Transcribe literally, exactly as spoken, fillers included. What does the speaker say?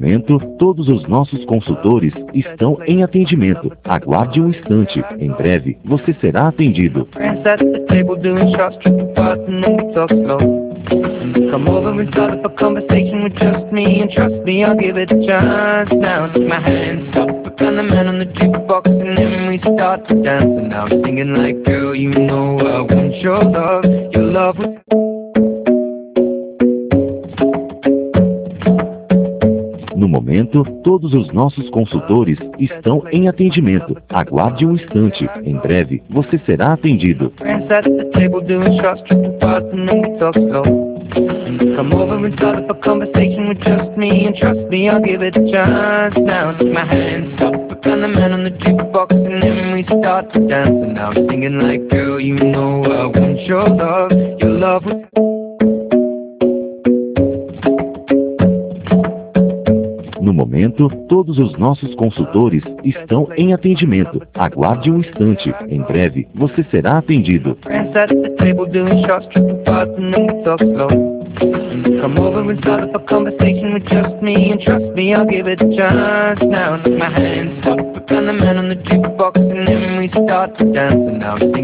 momento, todos os nossos consultores estão em atendimento. Aguarde um instante. Em breve, você será atendido. Come over and start up a conversation with just me, and trust me, I'll give it a chance. Now take my hand, stop, and the man on the jukebox, and then we start to dance. And now I'm singing like, girl, you know I want your love, your love was... No momento, todos os nossos consultores estão em atendimento. Aguarde um instante. Em breve, você será atendido. Come over and start up a conversation with just me, and trust me, I'll give it a chance. Now take my hand, stop, and the man on the jukebox, and then we start to dance. And now I'm singing like, girl, you know I want your love, your love was... No momento, todos os nossos consultores estão em atendimento. Aguarde um instante. Em breve, você será atendido. Come over and start up a conversation with just me, and trust me, I'll give it a chance. Now take my hand, stop, and the man on the jukebox, and then we start to dance. And now I'm singing